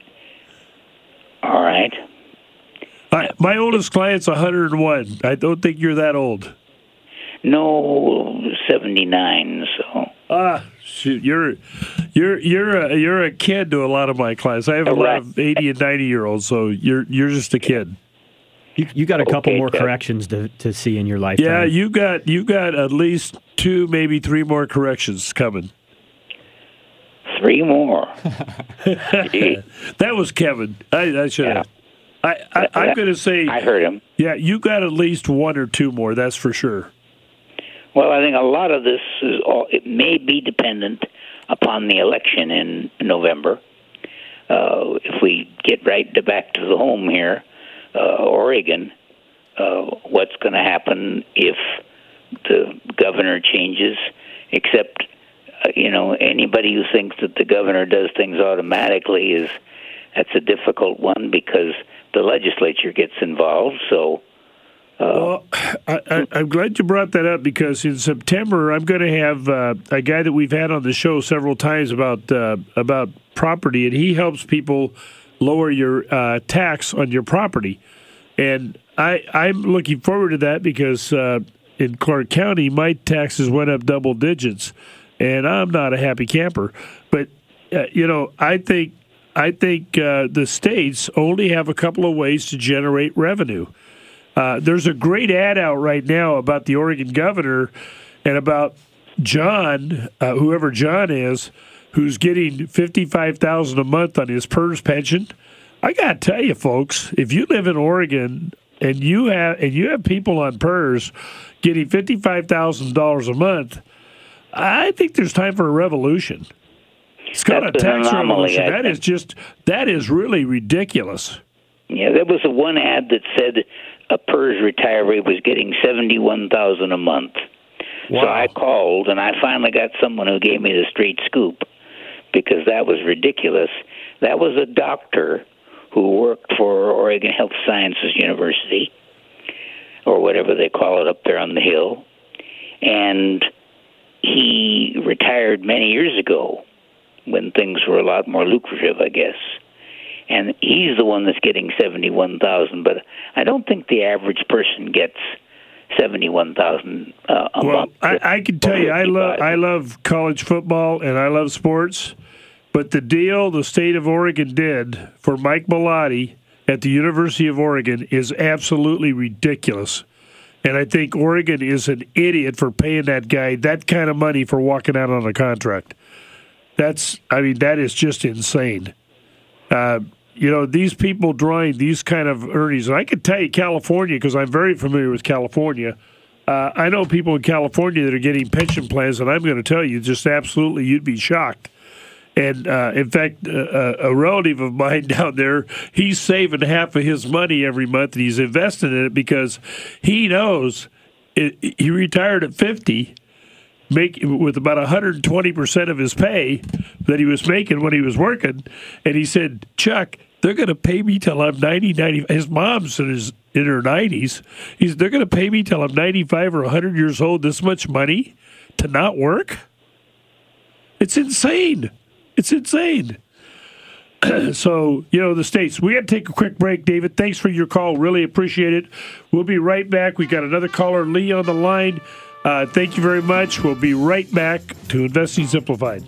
All right. I, my oldest client's one hundred one. I don't think you're that old. No, seventy-nine. So. Ah, shoot! You're you're you're a, you're a kid to a lot of my clients. I have a lot of eighty and ninety year olds. So you're you're just a kid. You, you got a couple okay, more Ted. corrections to, to see in your lifetime. Yeah, you got you got at least two, maybe three more corrections coming. Three more. That was Kevin. I, I should have. Yeah. I, I, I'm going to say. I heard him. Yeah, you got at least one or two more. That's for sure. Well, I think a lot of this is all. It may be dependent upon the election in November. Uh, if we get right to back to the home here. Uh, Oregon, uh, what's going to happen if the governor changes, except, uh, you know, anybody who thinks that the governor does things automatically is, that's a difficult one because the legislature gets involved, so... Uh, well, I, I, I'm glad you brought that up because in September I'm going to have uh, a guy that we've had on the show several times about uh, about property, and he helps people lower your uh, tax on your property. And I, I'm looking forward to that because uh, in Clark County, my taxes went up double digits, and I'm not a happy camper. But, uh, you know, I think I think uh, the states only have a couple of ways to generate revenue. Uh, there's a great ad out right now about the Oregon governor and about John, uh, whoever John is, who's getting fifty-five thousand dollars a month on his PERS pension. I got to tell you, folks, if you live in Oregon and you have and you have people on PERS getting fifty-five thousand dollars a month, I think there's time for a revolution. It's called a tax revolution. That is just that is really ridiculous. Yeah, there was a one ad that said a PERS retiree was getting seventy-one thousand dollars a month. Wow. So I called, and I finally got someone who gave me the straight scoop because that was ridiculous. That was a doctor who worked for Oregon Health Sciences University, or whatever they call it up there on the hill, and he retired many years ago when things were a lot more lucrative, I guess. and he's the one that's getting seventy-one thousand. But I don't think the average person gets seventy-one thousand uh, a well, month. Well, I, I can tell you, I love I love college football and I love sports, but the deal the state of Oregon did for Mike Bellotti at the University of Oregon is absolutely ridiculous. And I think Oregon is an idiot for paying that guy that kind of money for walking out on a contract. That's, I mean, that is just insane. Uh, you know, these people drawing these kind of earnings, and I can tell you California, because I'm very familiar with California. Uh, I know people in California that are getting pension plans, and I'm going to tell you, just absolutely, you'd be shocked. And, uh, in fact, uh, a relative of mine down there, he's saving half of his money every month, and he's investing in it because he knows it, he retired at fifty, make with about one hundred twenty percent of his pay that he was making when he was working. And he said, Chuck, they're going to pay me till I'm ninety, ninety. His mom's in, his, in her nineties. He's, they're going to pay me till I'm ninety-five or one hundred years old this much money to not work? It's insane. It's insane. So, you know, the states. We got to take a quick break, David. Thanks for your call. Really appreciate it. We'll be right back. We got another caller, Lee, on the line. Uh, thank you very much. We'll be right back to Investing Simplified.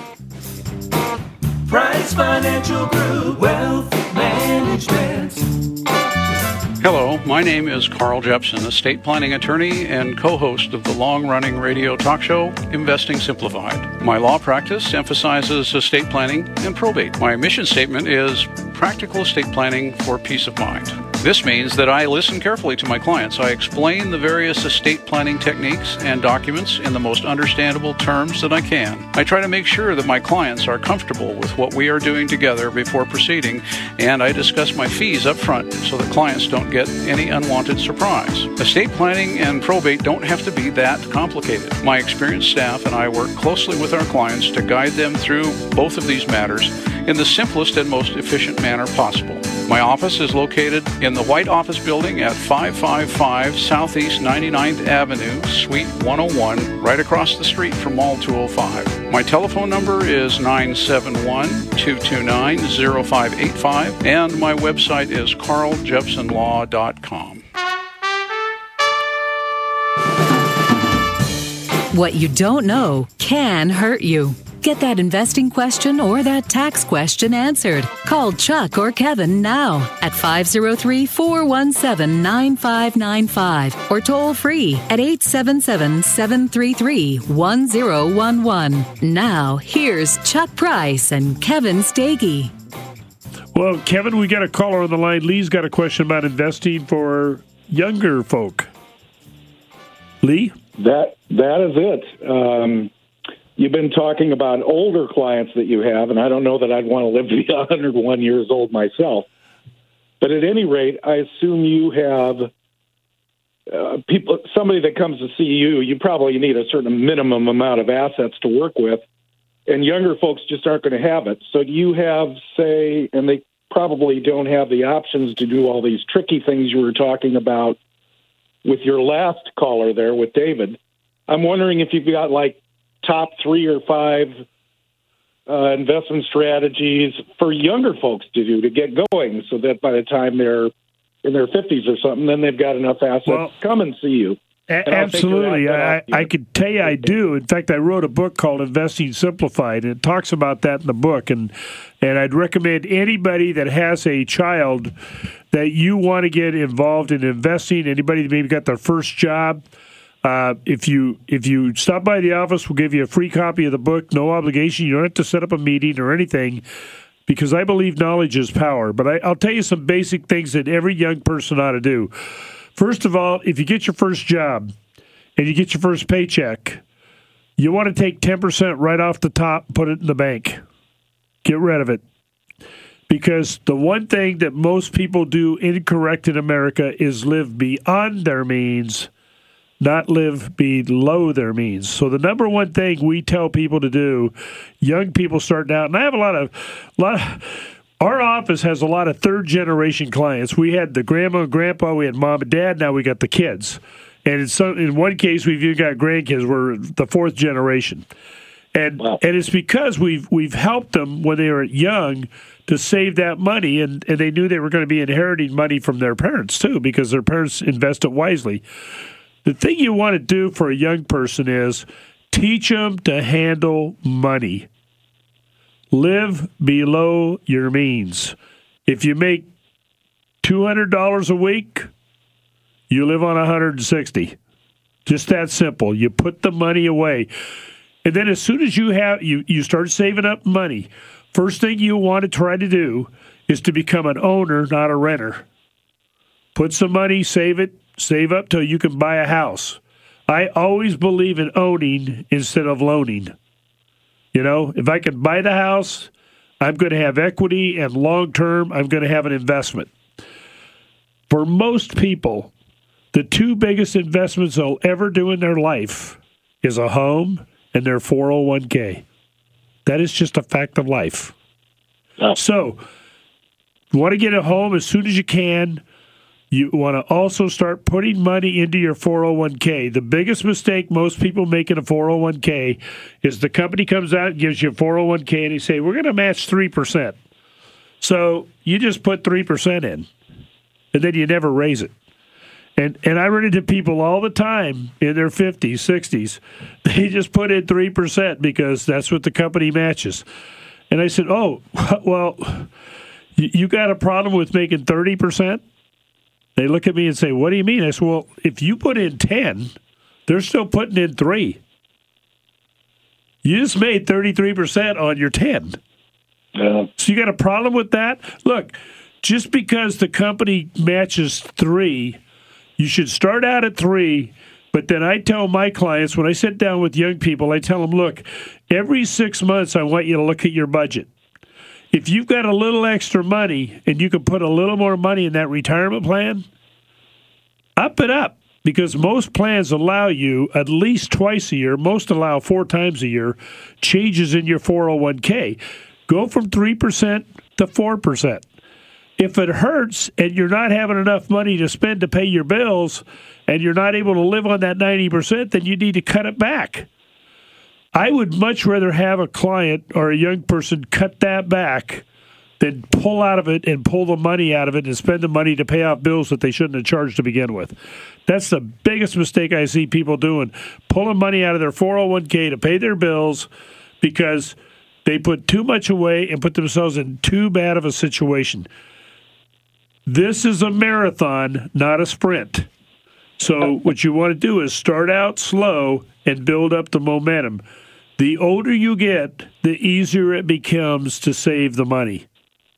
Price Financial Group, Wealth Management. Hello, my name is Carl Jepson, estate planning attorney and co-host of the long-running radio talk show, Investing Simplified. My law practice emphasizes estate planning and probate. My mission statement is practical estate planning for peace of mind. This means that I listen carefully to my clients. I explain the various estate planning techniques and documents in the most understandable terms that I can. I try to make sure that my clients are comfortable with what we are doing together before proceeding, and I discuss my fees up front so that clients don't get any unwanted surprise. Estate planning and probate don't have to be that complicated. My experienced staff and I work closely with our clients to guide them through both of these matters in the simplest and most efficient manner possible. My office is located in the White Office Building at five five five Southeast ninety-ninth Avenue, Suite one oh one, right across the street from Mall two oh five. My telephone number is nine seven one, two two nine, zero five eight five, and my website is carl jepson law dot com. What you don't know can hurt you. Get that investing question or that tax question answered. Call Chuck or Kevin now at five oh three, four one seven, nine five nine five or toll free at eight seven seven, seven three three, one oh one one. Now, here's Chuck Price and Kevin Stagey. Well, Kevin, we got a caller on the line. Lee's got a question about investing for younger folk. Lee? That that is it. Um, you've been talking about older clients that you have, and I don't know that I'd want to live to be one hundred one years old myself. But at any rate, I assume you have uh, people. Somebody that comes to see you, you probably need a certain minimum amount of assets to work with, and younger folks just aren't going to have it. So do you have, say, and they probably don't have the options to do all these tricky things you were talking about with your last caller there with David. I'm wondering if you've got like top three or five uh, investment strategies for younger folks to do to get going so that by the time they're in their fifties or something, then they've got enough assets well, to come and see you. A- absolutely. I, I could tell you I do. In fact, I wrote a book called Investing Simplified, and it talks about that in the book. And, and I'd recommend anybody that has a child that you want to get involved in investing, anybody that maybe got their first job, uh, if you if you stop by the office, we'll give you a free copy of the book, no obligation. You don't have to set up a meeting or anything, because I believe knowledge is power. But I, I'll tell you some basic things that every young person ought to do. First of all, if you get your first job and you get your first paycheck, you want to take ten percent right off the top and put it in the bank. Get rid of it. Because the one thing that most people do incorrect in America is live beyond their means, not live below their means. So the number one thing we tell people to do, young people starting out, and I have a lot of, lot of our office has a lot of third-generation clients. We had the grandma and grandpa, we had mom and dad, now we got the kids. And in, some, in one case, we've even got grandkids. We're the fourth generation. And Wow. and it's because we've we've helped them when they were young to save that money, and, and they knew they were going to be inheriting money from their parents too, because their parents invested wisely. The thing you want to do for a young person is teach them to handle money. Live below your means. If you make two hundred dollars a week, you live on one hundred sixty. Just that simple. You put the money away. And then as soon as you have you, you start saving up money, first thing you want to try to do is to become an owner, not a renter. Put some money, save it, save up till you can buy a house. I always believe in owning instead of loaning. You know, if I can buy the house, I'm going to have equity, and long term, I'm going to have an investment. For most people, the two biggest investments they'll ever do in their life is a home and their four oh one k. That is just a fact of life. Oh. So, you want to get a home as soon as you can. You want to also start putting money into your four oh one k. The biggest mistake most people make in a four oh one k is the company comes out and gives you a four oh one k and they say, we're going to match three percent. So you just put three percent in, and then you never raise it. And and I run into people all the time in their fifties, sixties. They just put in three percent because that's what the company matches. And I said, oh, well, you got a problem with making thirty percent? They look at me and say, what do you mean? I said, well, if you put in ten, they're still putting in three. You just made thirty-three percent on your ten. Yeah. So you got a problem with that? Look, just because the company matches three, you should start out at three, but then I tell my clients, when I sit down with young people, I tell them, look, every six months I want you to look at your budget. If you've got a little extra money and you can put a little more money in that retirement plan, up it up, because most plans allow you at least twice a year, most allow four times a year, changes in your four oh one k. Go from three percent to four percent. If it hurts and you're not having enough money to spend to pay your bills and you're not able to live on that ninety percent, then you need to cut it back. I would much rather have a client or a young person cut that back than pull out of it and pull the money out of it and spend the money to pay off bills that they shouldn't have charged to begin with. That's the biggest mistake I see people doing, pulling money out of their four oh one k to pay their bills because they put too much away and put themselves in too bad of a situation. This is a marathon, not a sprint. So what you want to do is start out slow and build up the momentum. The older you get, the easier it becomes to save the money.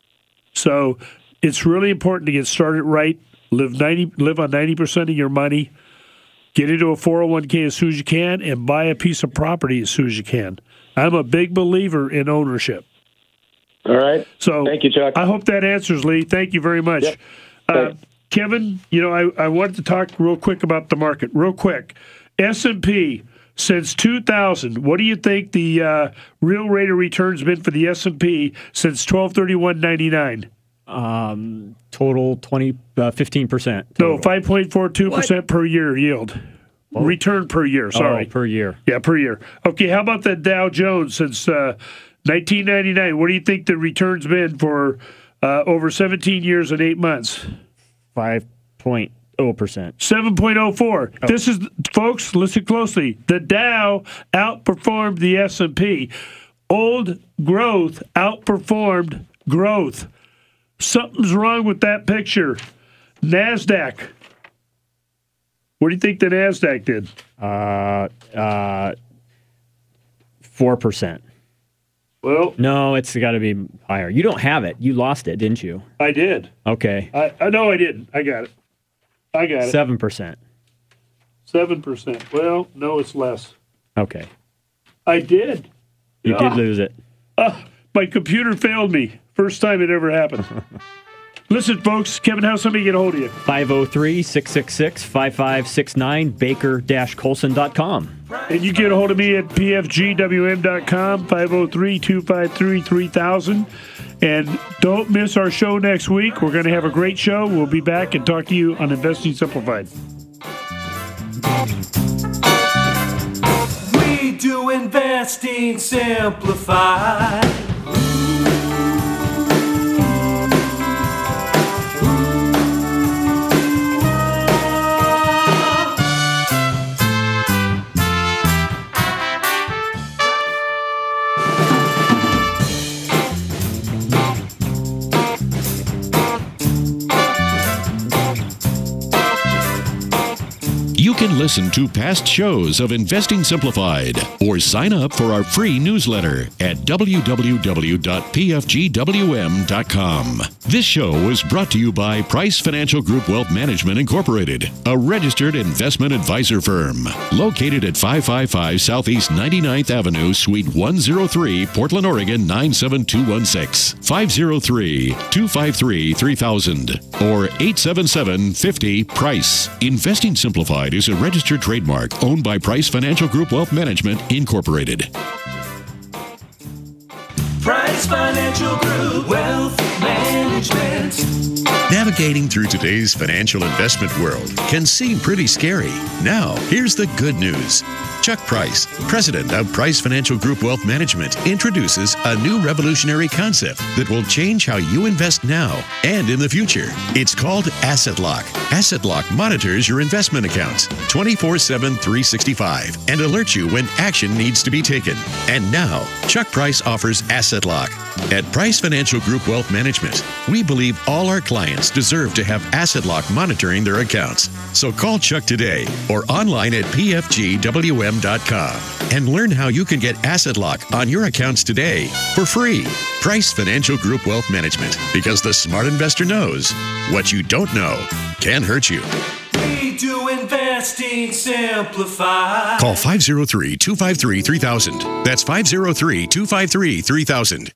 So it's really important to get started right. Live ninety, live on ninety percent of your money. Get into a four oh one k as soon as you can, and buy a piece of property as soon as you can. I'm a big believer in ownership. All right. So thank you, Chuck. I hope that answers, Lee. Thank you very much. Yep. Uh, Kevin, you know, I, I wanted to talk real quick about the market. Real quick. S and P, since two thousand, what do you think the uh, real rate of return's been for the S and P since twelve thirty-one ninety-nine? Um, total twenty, uh, fifteen percent. No, five point four two percent per year yield. Oh. Return per year, sorry. Oh, per year. Yeah, per year. Okay, how about the Dow Jones since uh, nineteen ninety-nine? What do you think the return's been for uh, over seventeen years and eight months? five point oh percent. seven point oh four. Oh. This is, folks, listen closely. The Dow outperformed the S and P. Old growth outperformed growth. Something's wrong with that picture. NASDAQ. What do you think the NASDAQ did? Uh, uh, four percent. Well, no, it's got to be higher. You don't have it. You lost it, didn't you? I did. Okay. I, I no, I didn't. I got it. I got it. Seven percent. Seven percent. Well, no, it's less. Okay. I did. You oh. did lose it. Oh, my computer failed me. First time it ever happened. Listen, folks, Kevin, how's somebody get a hold of you? five oh three, six six six, five five six nine, baker dash colson dot com. And you get a hold of me at p f g w m dot com, five oh three, two five three, three thousand. And don't miss our show next week. We're going to have a great show. We'll be back and talk to you on Investing Simplified. We do investing simplified. You can listen to past shows of Investing Simplified or sign up for our free newsletter at w w w dot p f g w m dot com. This show was brought to you by Price Financial Group Wealth Management Incorporated, a registered investment advisor firm located at five five five Southeast ninety-ninth Avenue, Suite one oh three, Portland, Oregon nine seven two one six, five oh three, two five three, three thousand or eight seven seven, five oh, price. Investing Simplified is a registered trademark owned by Price Financial Group Wealth Management Incorporated. Price Financial Group Wealth Management. Navigating through today's financial investment world can seem pretty scary. Now, here's the good news. Chuck Price, president of Price Financial Group Wealth Management, introduces a new revolutionary concept that will change how you invest now and in the future. It's called Asset Lock. Asset Lock monitors your investment accounts twenty-four seven, three sixty-five and alerts you when action needs to be taken. And now, Chuck Price offers Asset Lock. At Price Financial Group Wealth Management, we believe all our clients deserve to have Asset Lock monitoring their accounts. So call Chuck today or online at p f g w m dot com and learn how you can get Asset Lock on your accounts today for free. Price Financial Group Wealth Management, because the smart investor knows what you don't know can hurt you. We do investing simplified. Call five oh three, two five three, three thousand. That's five oh three, two five three, three thousand.